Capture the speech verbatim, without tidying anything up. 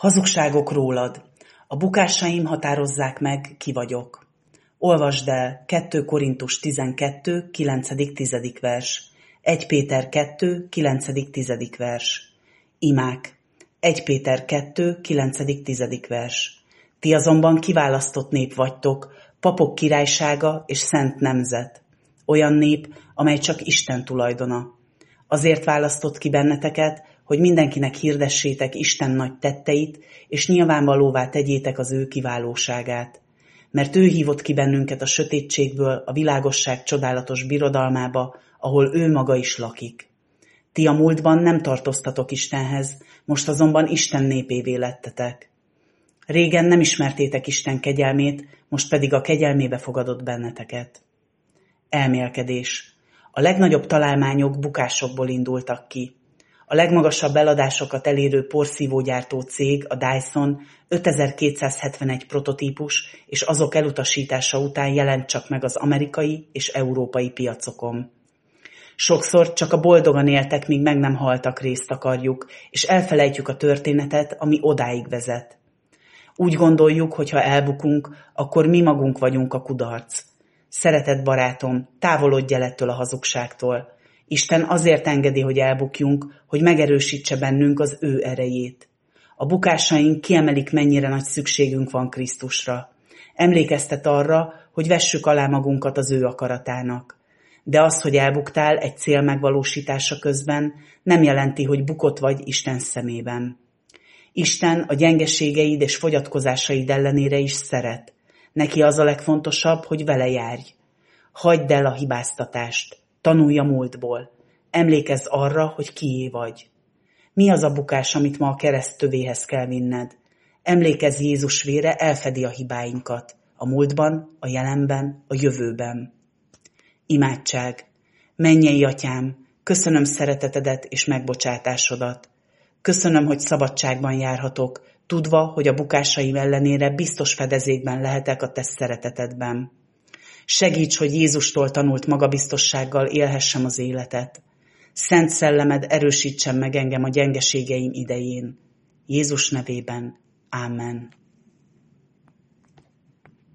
Hazugságok rólad. A bukásaim határozzák meg, ki vagyok. Olvasd el kettő Korintus tizenkettő, kilencedik-tizedik vers. egy Péter kettő, kilencedik-tizedik vers. Imák. egy Péter kettő, kilencedik-tizedik vers. Ti azonban kiválasztott nép vagytok, papok királysága és szent nemzet. Olyan nép, amely csak Isten tulajdona. Azért választott ki benneteket, hogy mindenkinek hirdessétek Isten nagy tetteit, és nyilvánvalóvá tegyétek az ő kiválóságát. Mert ő hívott ki bennünket a sötétségből a világosság csodálatos birodalmába, ahol ő maga is lakik. Ti a múltban nem tartoztatok Istenhez, most azonban Isten népévé lettetek. Régen nem ismertétek Isten kegyelmét, most pedig a kegyelmébe fogadott benneteket. Elmélkedés. A legnagyobb találmányok bukásokból indultak ki. A legmagasabb eladásokat elérő porszívógyártó cég, a Dyson ötezer-kétszázhetvenegy prototípus és azok elutasítása után jelent csak meg az amerikai és európai piacokon. Sokszor csak a boldogan éltek, míg meg nem haltak részt akarjuk, és elfelejtjük a történetet, ami odáig vezet. Úgy gondoljuk, hogy ha elbukunk, akkor mi magunk vagyunk a kudarc. Szeretett barátom, távolodj el ettől a hazugságtól. Isten azért engedi, hogy elbukjunk, hogy megerősítse bennünk az ő erejét. A bukásaink kiemelik, mennyire nagy szükségünk van Krisztusra. Emlékeztet arra, hogy vessük alá magunkat az ő akaratának. De az, hogy elbuktál egy cél megvalósítása közben, nem jelenti, hogy bukott vagy Isten szemében. Isten a gyengeségeid és fogyatkozásaid ellenére is szeret. Neki az a legfontosabb, hogy vele járj. Hagyd el a hibáztatást. Tanulj a múltból. Emlékezz arra, hogy kié vagy. Mi az a bukás, amit ma a kereszt tövéhez kell vinned? Emlékezz, Jézus vére elfedi a hibáinkat. A múltban, a jelenben, a jövőben. Imádság. Mennyei Atyám, köszönöm szeretetedet és megbocsátásodat. Köszönöm, hogy szabadságban járhatok, tudva, hogy a bukásaim ellenére biztos fedezékben lehetek a te szeretetedben. Segíts, hogy Jézustól tanult magabiztossággal élhessem az életet. Szent Szellemed erősítsen meg engem a gyengeségeim idején. Jézus nevében. Ámen.